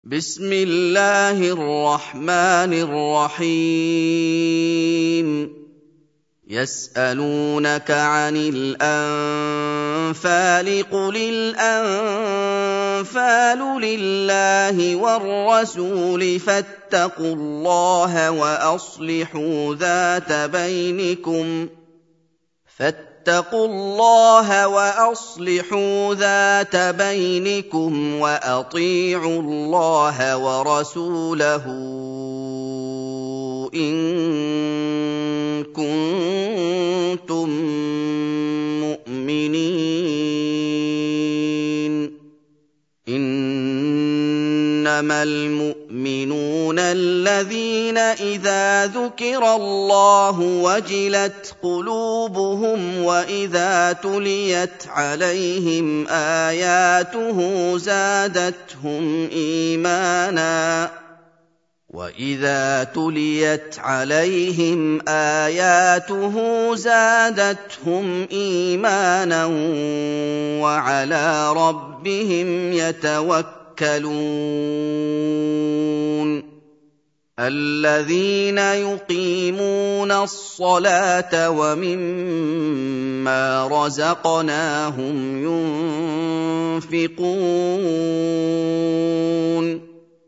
بسم الله الرحمن الرحيم يسألونك عن الأنفال قل الأنفال لله والرسول فاتقوا الله وأصلحوا ذات بينكم وأطيعوا الله ورسوله إن كنتم مؤمنين إنما المؤمنون الذين إذا ذكر الله وجلت قلوبهم وإذا تليت عليهم آياته زادتهم إيمانا وعلى ربهم يتوكلون الذين يقيمون الصلاة ومما رزقناهم ينفقون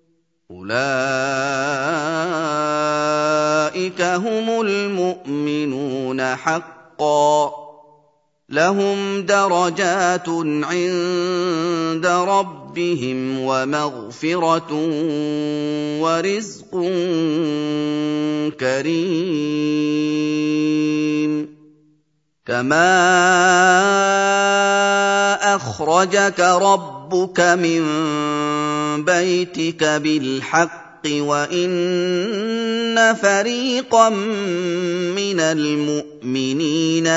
أولئك هم المؤمنون حقا لهم درجات عند ربهم ومغفرة ورزق كريم كما أخرجك ربك من بيتك بالحق وإن فريقا من المؤمنين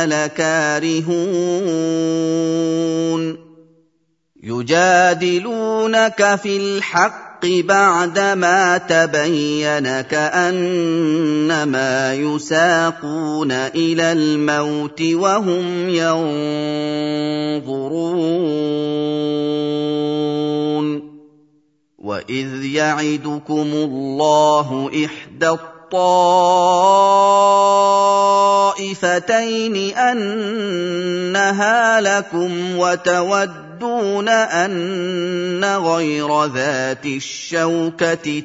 لكارهون يجادلونك في الحق بعدما تبين كأنما يساقون إلى الموت وهم ينظرون وإذ يعدكم الله إحدى الطائفتين أنها لكم وتودون أن غير ذات الشوكة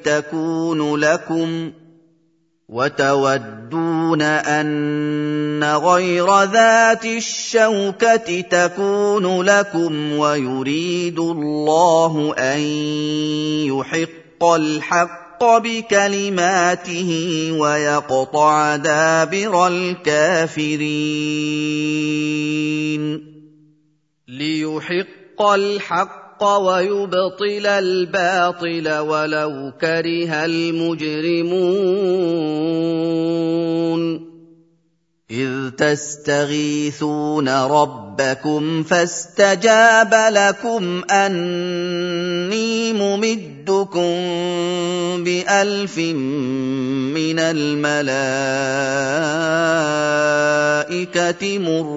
تكون لكم ويريد الله أن يحق الحق بكلماته ويقطع دابر الكافرين ليحق الحق ويبطل الباطل ولو كره المجرمون إذ تستغيثون ربكم فاستجاب لكم أني ممدكم ب1000 من الملائكة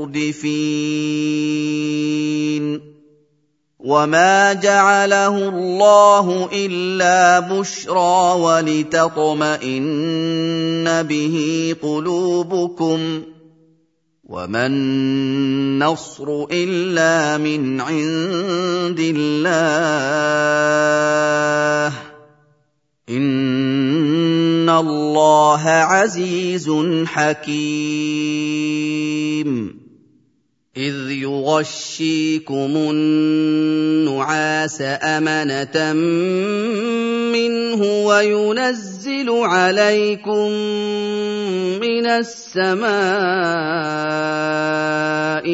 مردفين وما جعله الله إلا بشرى ولتطمئن به قلوبكم وما النصر إلا من عند الله إن الله عزيز حكيم إذ يغشيكم النعاس أمنة منه وينزل عليكم من السماء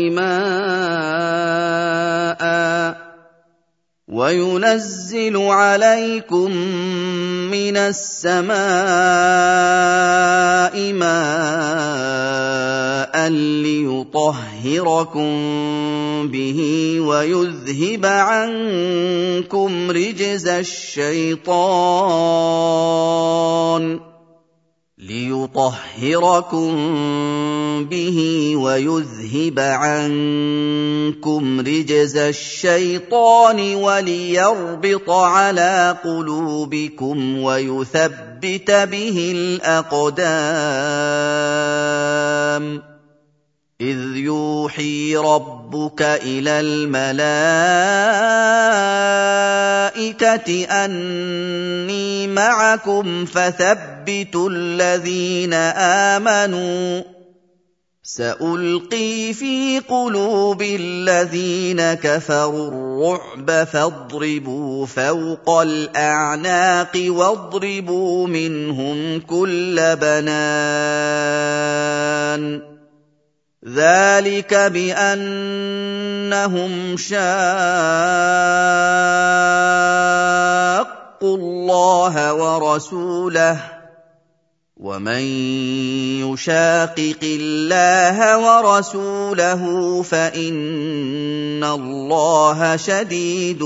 ماء ليطهركم به ويذهب عنكم رجز الشيطان لِيُطَهِّرَكُم بِهِ وَيُذْهِبَ عَنكُمْ رِجْزَ الشَّيْطَانِ وَلِيَرْبِطَ عَلَىٰ قُلُوبِكُمْ وَيُثَبِّتَ بِهِ الْأَقْدَامَ إِذْ يُوحِي رَبُّكَ إِلَى الْمَلَائِكَةِ أَنِّي مَعَكُمْ فَثَبِّتُوا الَّذِينَ آمَنُوا ۚ سَأُلْقِي فِي قُلُوبِ الَّذِينَ كَفَرُوا الرُّعْبَ فَاضْرِبُوا فَوْقَ الْأَعْنَاقِ وَاضْرِبُوا مِنْهُمْ كُلَّ بَنَانٍ ذَٰلِكَ بِأَنَّهُمْ شَاقُّوا اللَّهَ وَرَسُولَهُ ۖ وَمَن يُشَاقِقِ اللَّهَ وَرَسُولَهُ فَإِنَّ اللَّهَ شَدِيدُ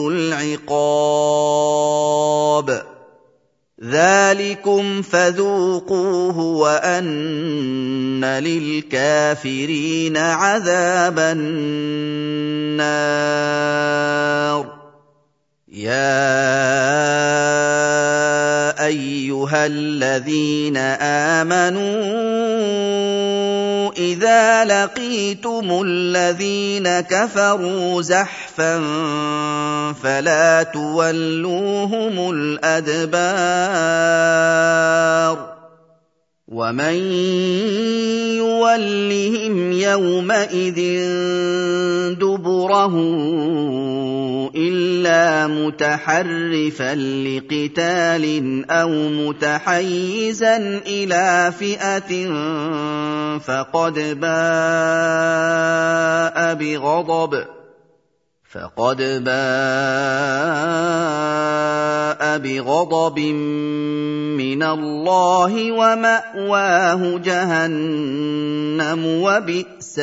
الْعِقَابِ ذَٰلِكُمْ فَذُوقُوهُ وَأَنَّ لِلْكَافِرِينَ عَذَابَ النَّارِ يَا أَيُّهَا الَّذِينَ آمَنُوا إِذَا لَقِيتُمُ الَّذِينَ كَفَرُوا زَحْفًا فَلَا تُوَلُّوهُمُ الْأَدْبَارَ وَمَن يُوَلِّهِمْ يَوْمَئِذٍ دُبُرَهُ إِلَّا مُتَحَرِّفًا لِّقِتَالٍ أَوْ مُتَحَيِّزًا إِلَىٰ فِئَةٍ فَقَدْ بَاءَ بِغَضَبٍ مِّنَ اللَّهِ وَمَأْوَاهُ جَهَنَّمُ ۖ وَبِئْسَ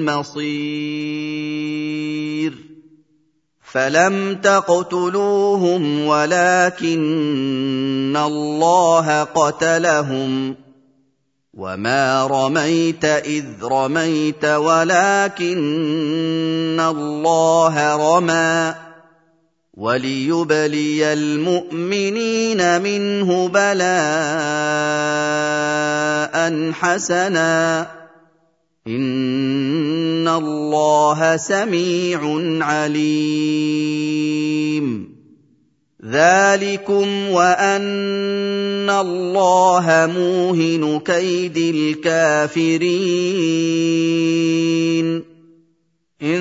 الْمَصِيرُ فَلَمْ تَقْتُلُوهُمْ وَلَٰكِنَّ اللَّهَ قَتَلَهُمْ ۚ وَمَا رَمَيْتَ إِذْ رَمَيْتَ وَلَٰكِنَّ اللَّهَ رَمَىٰ ۚ وَلِيُبْلِيَ الْمُؤْمِنِينَ مِنْهُ بَلَاءً حَسَنًا ۚ إِنَّ اللَّهَ سَمِيعٌ عَلِيمٌ ذَٰلِكُمْ وَأَنَّ اللَّهَ مُوهِنُ كَيْدِ الْكَافِرِينَ إِن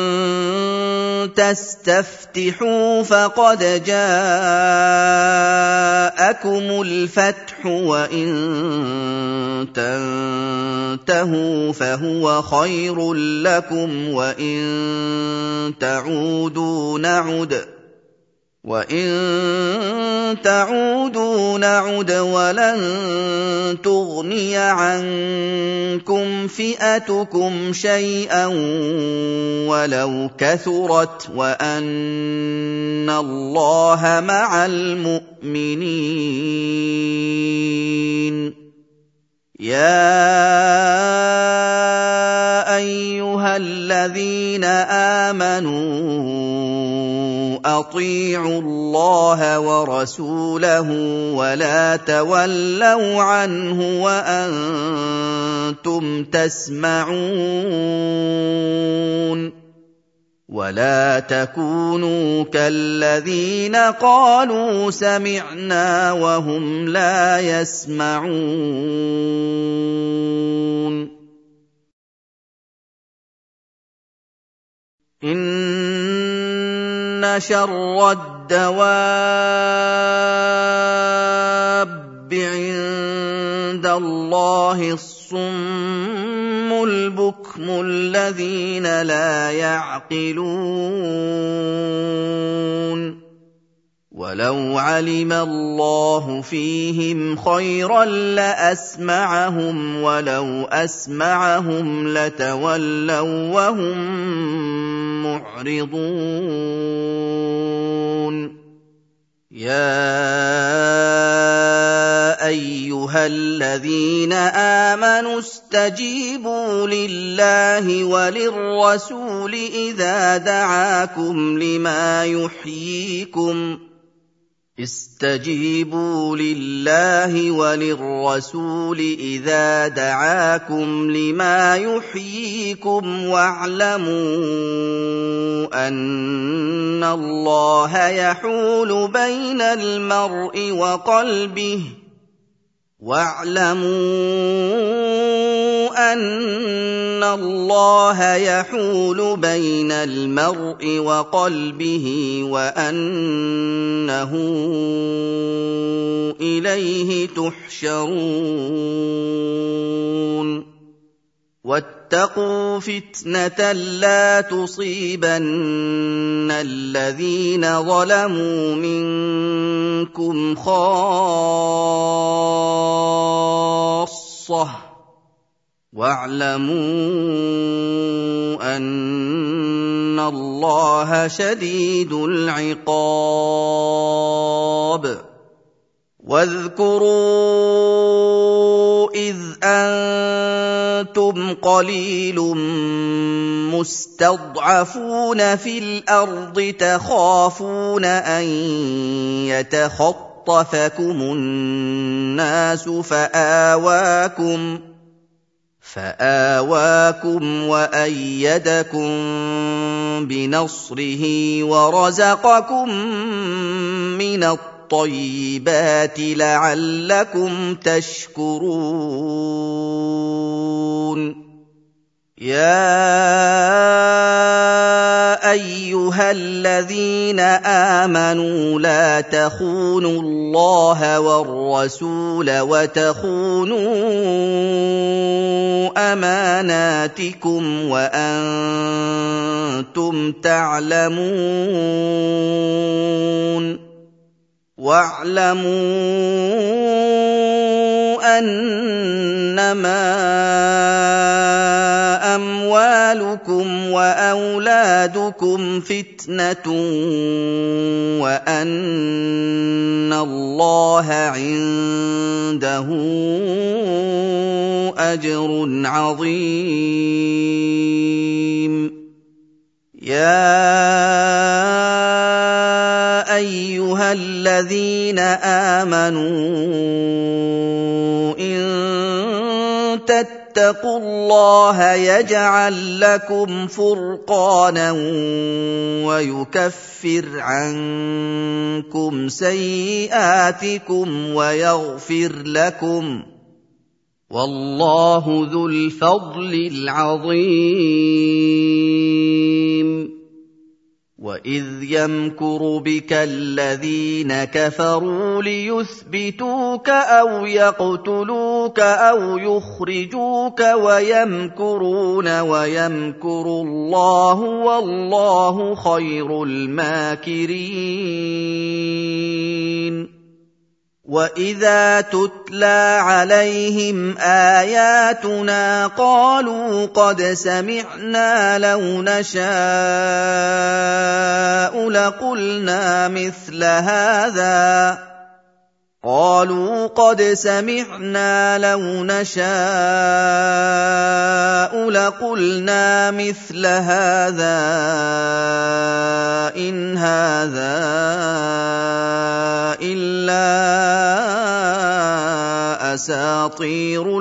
تَسْتَفْتِحُوا فَقَدْ جَاءَكُمُ الْفَتْحُ وَإِن تَنتَهُوا فَهُوَ خَيْرٌ لَّكُمْ وَإِن تَعُودُوا نَعُدْ وَلَن تُغْنِيَ عَنكُمْ فِئَتُكُمْ شَيْئًا وَلَوْ كَثُرَتْ وَأَنَّ اللَّهَ مَعَ الْمُؤْمِنِينَ يَا أَيُّهَا الَّذِينَ آمَنُوا أَطِيعُوا اللَّهَ وَرَسُولَهُ وَلَا تَوَلَّوْا عَنْهُ وَأَنتُمْ تَسْمَعُونَ وَلَا تَكُونُوا كَالَّذِينَ قَالُوا سَمِعْنَا وَهُمْ لَا يَسْمَعُونَ إِنَّ شَرَّ الدَّوَابِّ عِندَ اللَّهِ الصُّمُّ الْبُكْمُ الَّذِينَ لَا يَعْقِلُونَ وَلَوْ عَلِمَ اللَّهُ فِيهِمْ خَيْرًا لَّأَسْمَعَهُمْ وَلَوْ أَسْمَعَهُمْ لَتَوَلَّوا وَّهُم مُّعْرِضُونَ يَا أَيُّهَا أَيُّهَا الَّذِينَ آمَنُوا اسْتَجِيبُوا لِلَّهِ وَلِلرَّسُولِ إِذَا دَعَاكُمْ لِمَا يُحْيِيكُمْ وَاعْلَمُوا أَنَّ اللَّهَ يَحُولُ بَيْنَ الْمَرْءِ وَقَلْبِهِ وَأَنَّهُ إِلَيْهِ تُحْشَرُونَ وَاتَّقُوا فِتْنَةً لَّا تُصِيبَنَّ الَّذِينَ ظَلَمُوا مِنكُمْ خَاصَّةً وَاعْلَمُوا أَنَّ اللَّهَ شَدِيدُ الْعِقَابِ وَاذْكُرُوا إِذْ أَنتُمْ قَلِيلٌ مُّسْتَضْعَفُونَ فِي الْأَرْضِ تَخَافُونَ أَن يَتَخَطَّفَكُمُ النَّاسُ فَآوَاكُمْ وَأَيَّدَكُم بِنَصْرِهِ وَرَزَقَكُم مِّنَ الطَّيِّبَاتِ لَعَلَّكُمْ تَشْكُرُونَ يَا أَيُّهَا الَّذِينَ آمَنُوا لَا تَخُونُوا اللَّهَ وَالرَّسُولَ وَتَخُونُوا أَمَانَاتِكُمْ وَأَنتُمْ تَعْلَمُونَ وَاعْلَمُوا أَنَّمَا أَمْوَالُكُمْ وَأَوْلَادُكُمْ فِتْنَةٌ وَأَنَّ اللَّهَ عِندَهُ أَجْرٌ عَظِيمٌ يَا أَيُّهَا الَّذِينَ آمَنُوا إِن تَتَّقُوا اللَّهَ يَجْعَل لَّكُمْ فُرْقَانًا وَيُكَفِّرْ عَنكُمْ سَيِّئَاتِكُمْ وَيَغْفِرْ لَكُمْ ۗ وَاللَّهُ ذُو الْفَضْلِ الْعَظِيمِ وَإِذْ يَمْكُرُ بِكَ الَّذِينَ كَفَرُوا لِيُثْبِتُوكَ أَوْ يَقْتُلُوكَ أَوْ يُخْرِجُوكَ وَيَمْكُرُونَ وَيَمْكُرُ اللَّهُ وَاللَّهُ خَيْرُ الْمَاكِرِينَ وَإِذَا تُتْلَىٰ عَلَيْهِمْ آيَاتُنَا قَالُوا قَدْ سَمِعْنَا لَوْ نَشَاءُ لَقُلْنَا مِثْلَ هَٰذَا إِنْ هَٰذَا إِلَّا أَسَاطِيرُ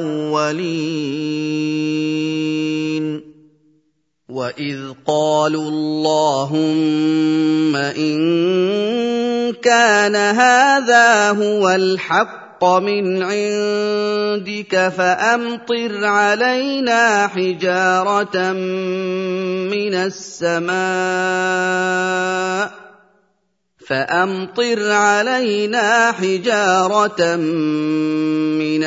الْأَوَّلِينَ وَإِذْ قَالُوا اللَّهُمَّ إِن كَانَ هَٰذَا هُوَ الْحَقَّ مِنْ عِندِكَ فَأَمْطِرْ عَلَيْنَا حِجَارَةً مِّنَ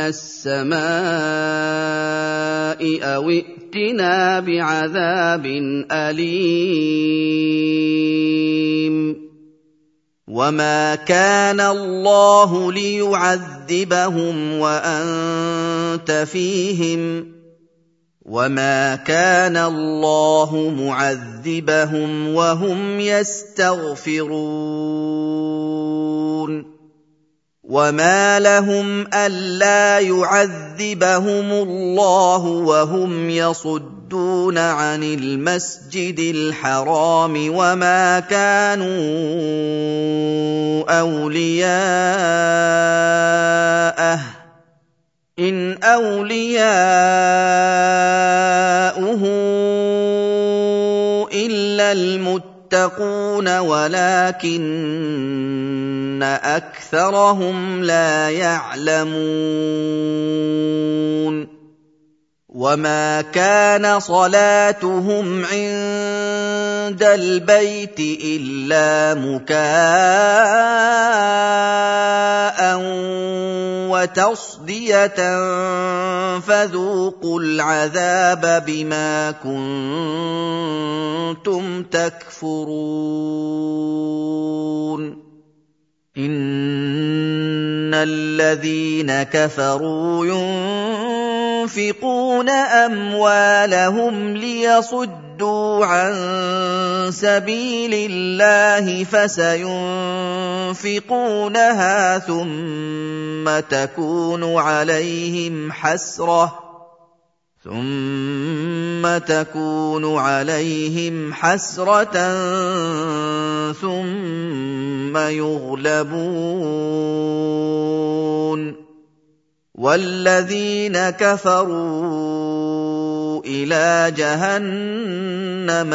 السَّمَاءِ أَوْ ائْتِنَا بِعَذَابٍ أَلِيمٍ وَمَا كَانَ اللَّهُ لِيُعَذِّبَهُمْ وَأَنتَ فِيهِمْ ۚ وَمَا كَانَ اللَّهُ مُعَذِّبَهُمْ وَهُمْ يَسْتَغْفِرُونَ وما لهم ألا يعذبهم الله وهم يصدون عن المسجد الحرام وما كانوا أولياءه إن أولياؤه إلا المتقون ولكن أكثرهم لا يعلمون وما كان صلاتهم عند البيت إلا مكاء وتصدية فذوقوا العذاب بما كنتم تكفرون إن الذين كفروا ينفقون أموالهم ليصدوا عن سبيل الله فسينفقونها ثم تكون عليهم حسرة ثم يغلبون والذين كفروا إلى جهنم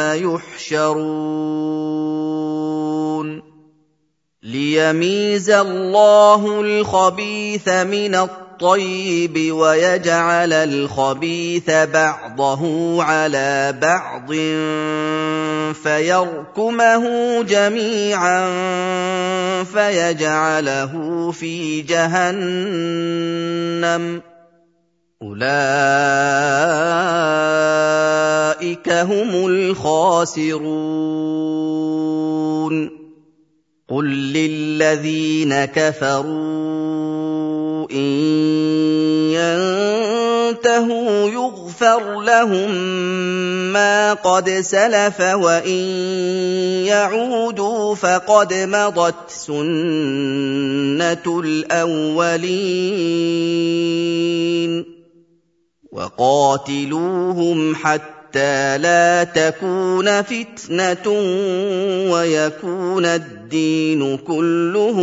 يحشرون ليميز الله الخبيث من الطيب ويجعل الخبيث بعضه على بعض فيركمه جميعا فيجعله في جهنم أولئك هم الخاسرون قل للذين كفروا إن ينتهوا يغفر لهم ما قد سلف وإن يعودوا فقد مضت سنة الأولين وقاتلوهم حتى لا تكون فتنة ويكون الدين كله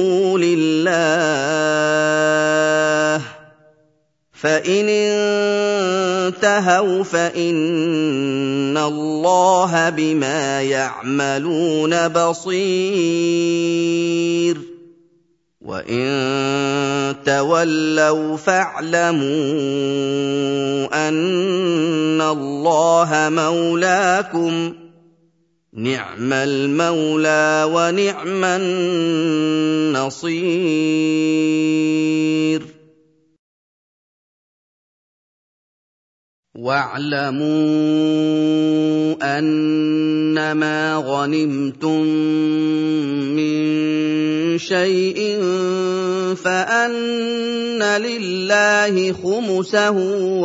لله فإن انتهوا فإن الله بما يعملون بصير وإن تولوا فاعلموا أن الله مولاكم نعم المولى ونعم النصير واعلموا أنما غنمتم من شيء فأن لله خمسه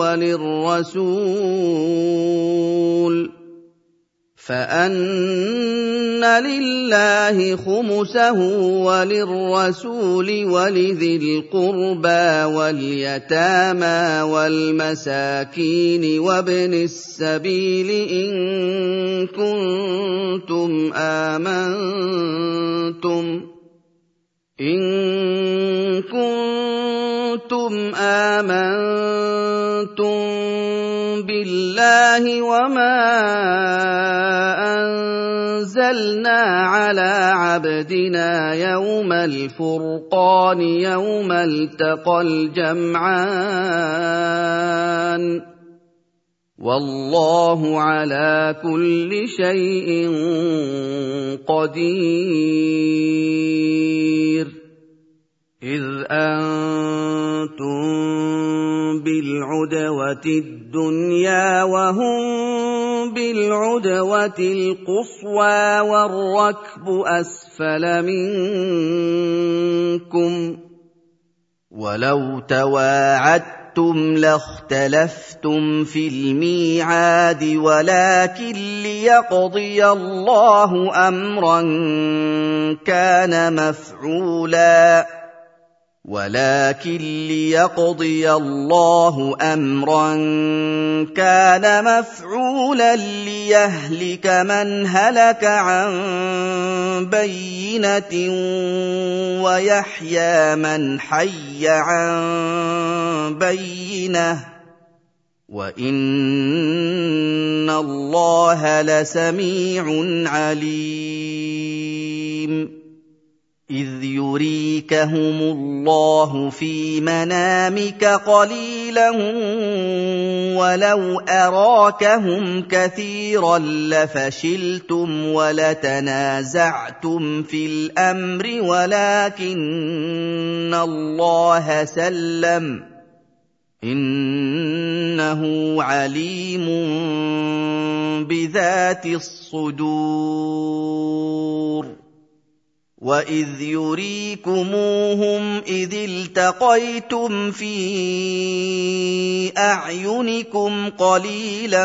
وللرسول ولذي القربى واليتامى والمساكين وابن السبيل إن كنتم آمنتم بالله وما أنزلنا على عبدنا يوم الفرقان يوم التقى الجمعان والله على كل شيء قدير إذ أنتم بالعدوة الدنيا وهم بالعدوة القصوى والركب أسفل منكم ولو تواعدتم لاختلفتم في الميعاد ولكن ليقضي الله أمرا كان مفعولا ولكن ليقضي الله أمرا كان مفعولا ليهلك من هلك عن بينة ويحيى من حي عن بينة وإن الله لسميع عليم إذ يريكهم الله في منامك قليلا ولو أراكهم كثيرا لفشلتم ولتنازعتم في الأمر ولكن الله سلم إنه عليم بذات الصدور وإذ يريكموهم إذ التقيتم في أعينكم قليلا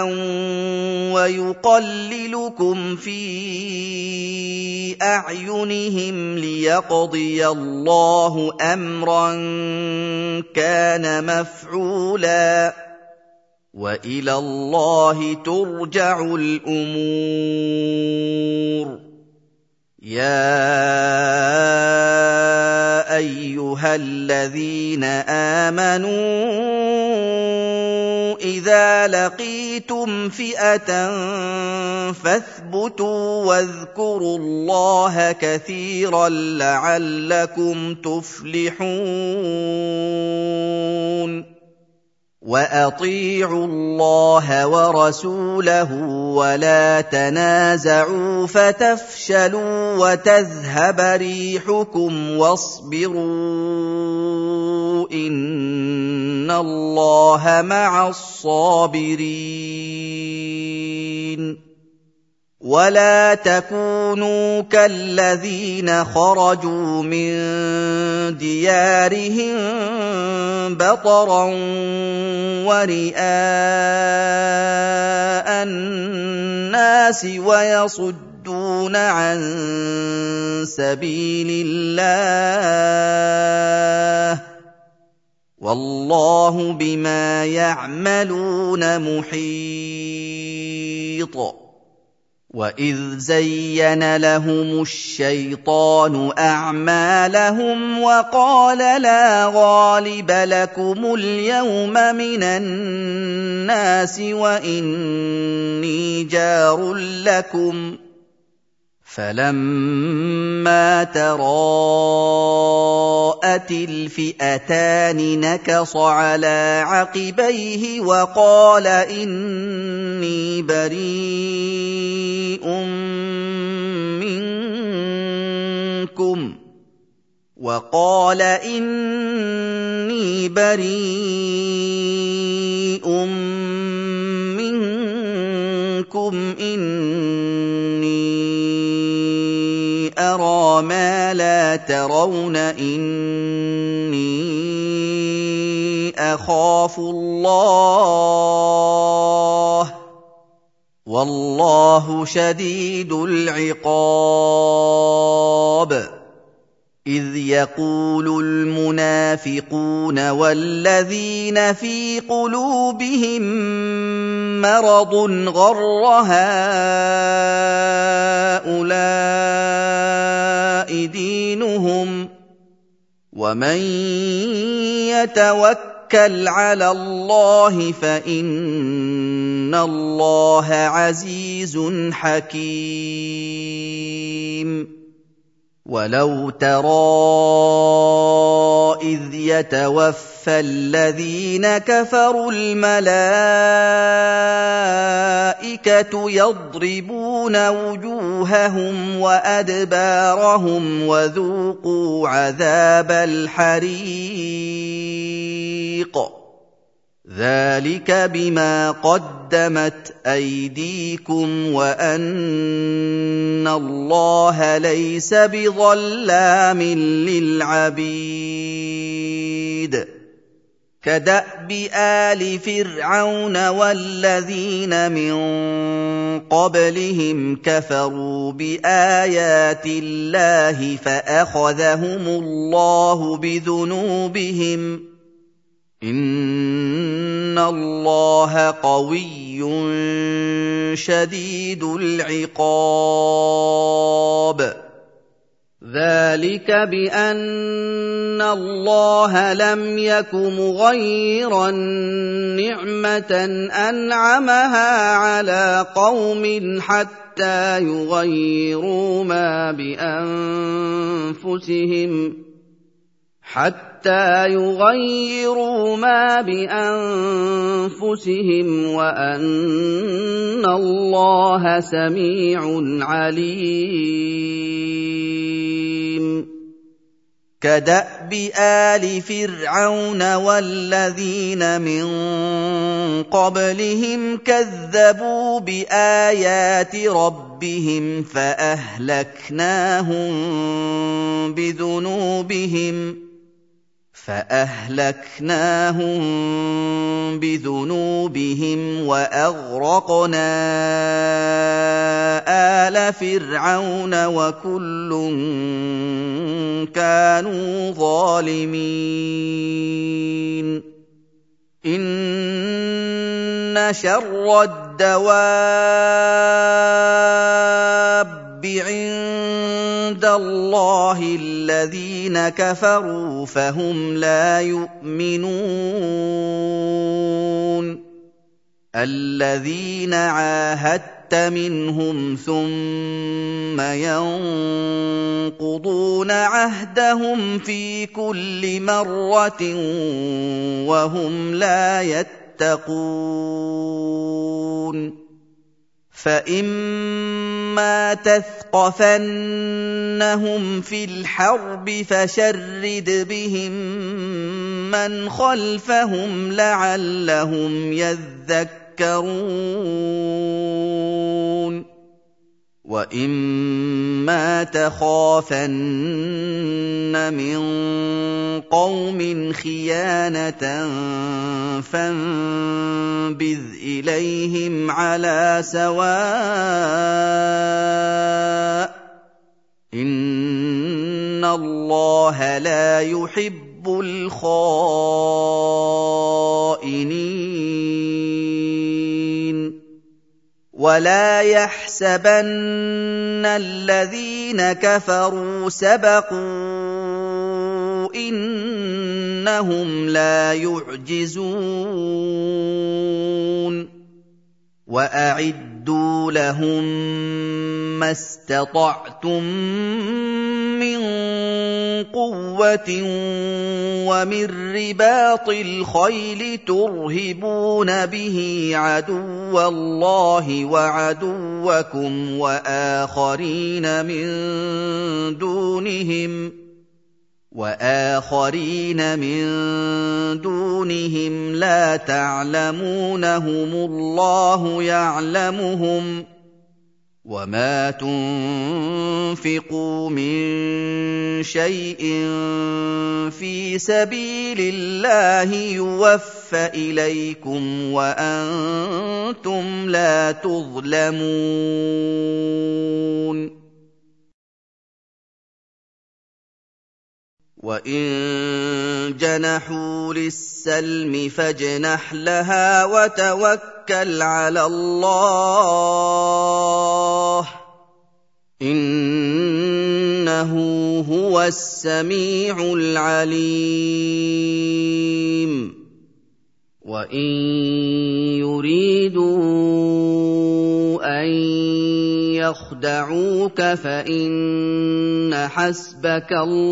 ويقللكم في أعينهم ليقضي الله أمرا كان مفعولا وإلى الله ترجع الأمور يا أيها الذين آمنوا إذا لقيتم فئة فاثبتوا واذكروا الله كثيرا لعلكم تفلحون وأطيعوا الله ورسوله ولا تنازعوا فتفشلوا وتذهب ريحكم واصبروا إن الله مع الصابرين ولا تكونوا كالذين خرجوا من ديارهم بطرا ورئاء الناس ويصدون عن سبيل الله والله بما يعملون محيط وإذ زين لهم الشيطان أعمالهم وقال لا غالب لكم اليوم من الناس وإني جار لكم فلما تراءت الفئتان نكص على عقبيه وقال إني بريء منكم إني أرى ما لا ترون إني أخاف الله والله شديد العقاب إذ يقول المنافقون والذين في قلوبهم مرض غر هؤلاء دينهم ومن يتوكل على الله فإن الله عزيز حكيم ولو ترى إذ يتوفى الذين كفروا الملائكة يضربون وجوههم وأدبارهم وذوقوا عذاب الحريق ذلك بما قدمت أيديكم وأن الله ليس بظلام للعبيد كدأب آل فرعون والذين من قبلهم كفروا بآيات الله فأخذهم الله بذنوبهم إن الله قوي شديد العقاب ذلك بأن الله لم يك مغيرا نعمة أنعمها على قوم حتى يغيروا ما بأنفسهم وأن الله سميع عليم كدأب آل فرعون والذين من قبلهم كذبوا بآيات ربهم فأهلكناهم بذنوبهم وأغرقنا آل فرعون وكل كانوا ظالمين إن شر الدواب عند الله الذين كفروا فهم لا يؤمنون الذين عاهدت منهم ثم ينقضون عهدهم في كل مرة وهم لا يتقون فإما تثقفنهم في الحرب فشرد بهم من خلفهم لعلهم يذكرون وإما تخافن من قوم خيانة فانبذ إليهم على سواء إن الله لا يحب الخائنين ولا يحسبن الذين كفروا سبقوا إنهم لا يعجزون وأعدوا لهم ما استطعتم من قوة ومن رباط الخيل ترهبون به عدو الله وعدوكم وآخرين من دونهم لا تعلمونهم الله يعلمهم وما تنفقوا من شيء في سبيل الله يوفى إليكم وأنتم لا تظلمون وَإِن جَنَحُوا لِلسَّلْمِ فَاجْنَحْ لَهَا وَتَوَكَّلْ عَلَى اللَّهِ ۚ إِنَّهُ هُوَ السَّمِيعُ الْعَلِيمُ وَإِن يُرِيدُوا أَن يَخْدَعُوكَ فَإِنَّ حَسْبَكَ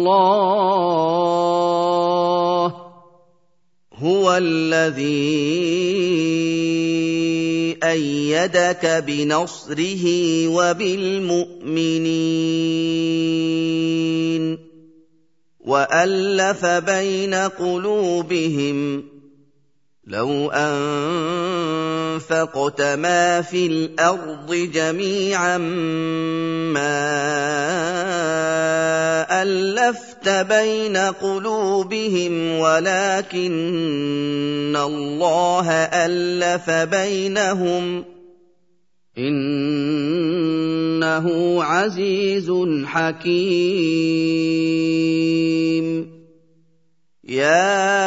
اللَّهُ ۚ هُوَ الَّذِي أَيَّدَكَ بِنَصْرِهِ وَبِالْمُؤْمِنِينَ وَأَلَّفَ بَيْنَ قُلُوبِهِمْ ۚ لو أنفقت ما في الأرض جميعا ما ألفت بين قلوبهم ولكن الله ألف بينهم إنه عزيز حكيم يا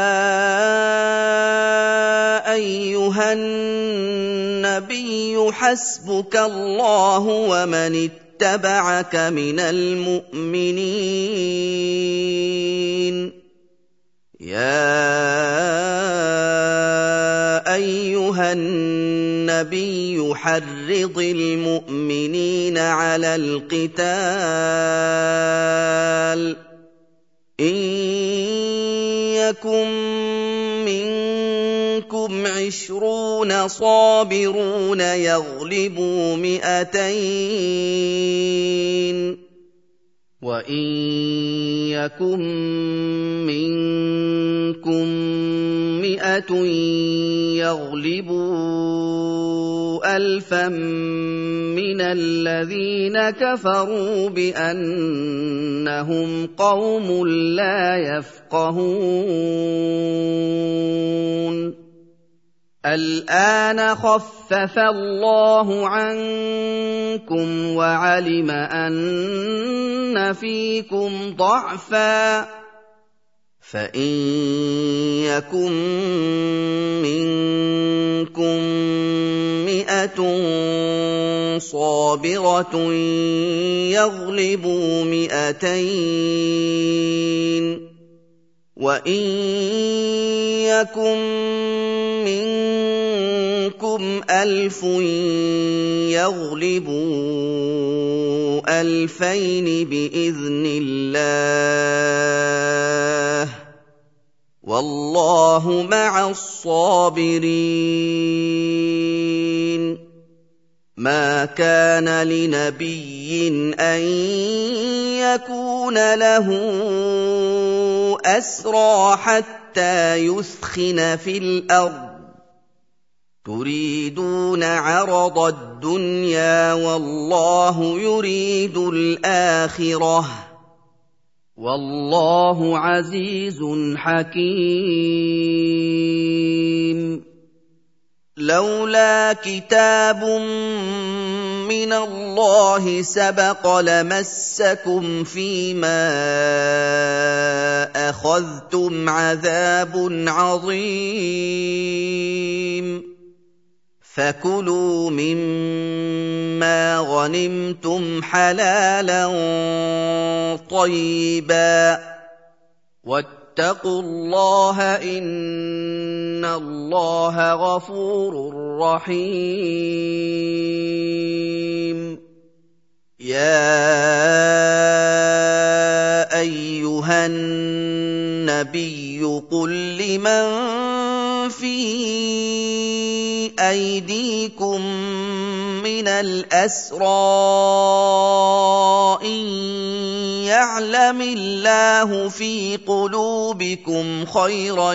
أيها النبي حسبك الله ومن اتبعك من المؤمنين يا أيها النبي حرض المؤمنين على القتال إن يكن منكم 20 صابرون يغلبوا 200 وإن يكن منكم 100 يغلبوا 1000 من الذين كفروا بأنهم قوم لا يفقهون الآن خفف الله عنكم وعلم أن فيكم ضعفا فإن يكن منكم 100 صابرة يغلبوا 200 وإن يكن منكم 1000 يغلبوا 2000 بإذن الله والله مع الصابرين ما كان لنبي أن يكون له أسرى حتى يثخن في الأرض تريدون عرض الدنيا والله يريد الآخرة والله عزيز حكيم لولا كتاب من الله سبق لمسكم فيما أخذتم عذاب عظيم فكلوا مما غنمتم حلالا طيبا واتقوا الله إن الله غفور رحيم يا أيها النبي قل لمن في أيديكم من الأسرى إن يعلم الله في قلوبكم خيرا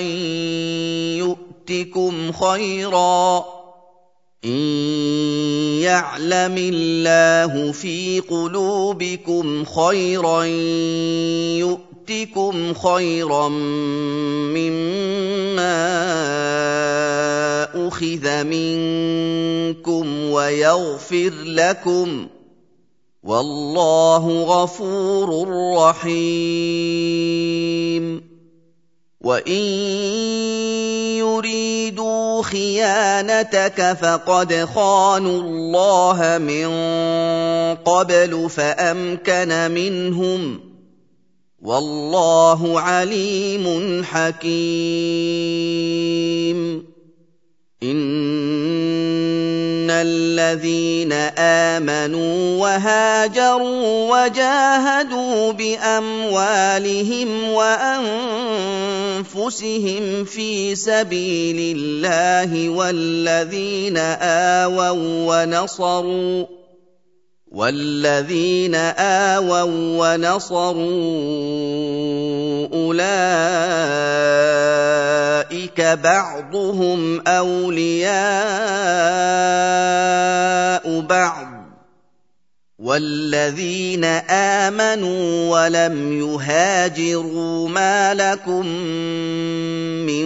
يؤتكم خيرا إن يعلم الله في قلوبكم خيرا يؤتكم خيرا مما أخذ منكم ويغفر لكم والله غفور رحيم وإن يريدوا خيانتك فقد خانوا الله من قبل فأمكن منهم والله عليم حكيم إن الذين آمنوا وهاجروا وجاهدوا بأموالهم وأنفسهم في سبيل الله والذين آووا ونصروا أولئك يتخذ بعضهم أولياء بعض والذين آمنوا ولم يهاجروا ما لكم من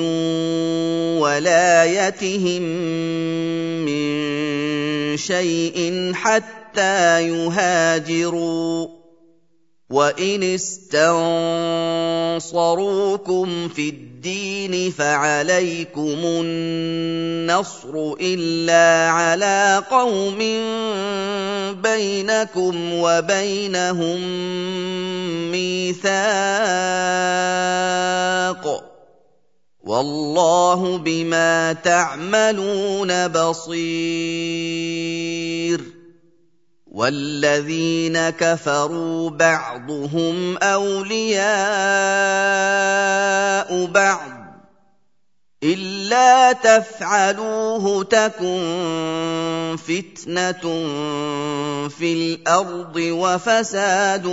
ولايتهم من شيء حتى يهاجروا وإن استنصروكم في الدين فعليكم النصر إلا على قوم بينكم وبينهم ميثاق والله بما تعملون بصير والذين كفروا بعضهم أولياء بعض إلا تفعلوه تكن فتنة في الأرض وفساد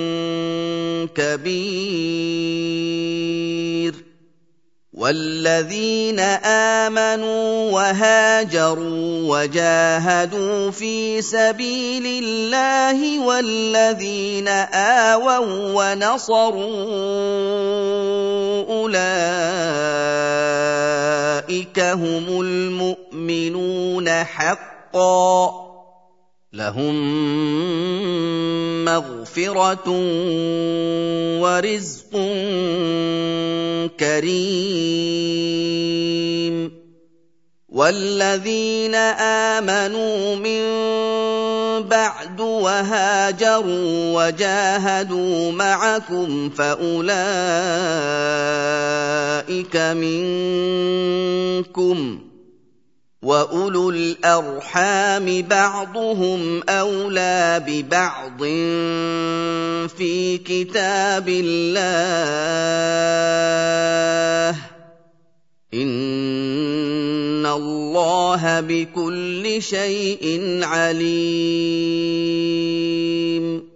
كبير والذين آمنوا وهاجروا وجاهدوا في سبيل الله والذين آووا ونصروا أولئك هم المؤمنون حقا لهم مغفرة ورزق كريم والذين آمنوا من بعد وهاجروا وجاهدوا معكم فأولئك منكم وأولو الأرحام بعضهم أولى ببعض في كتاب الله إن الله بكل شيء عليم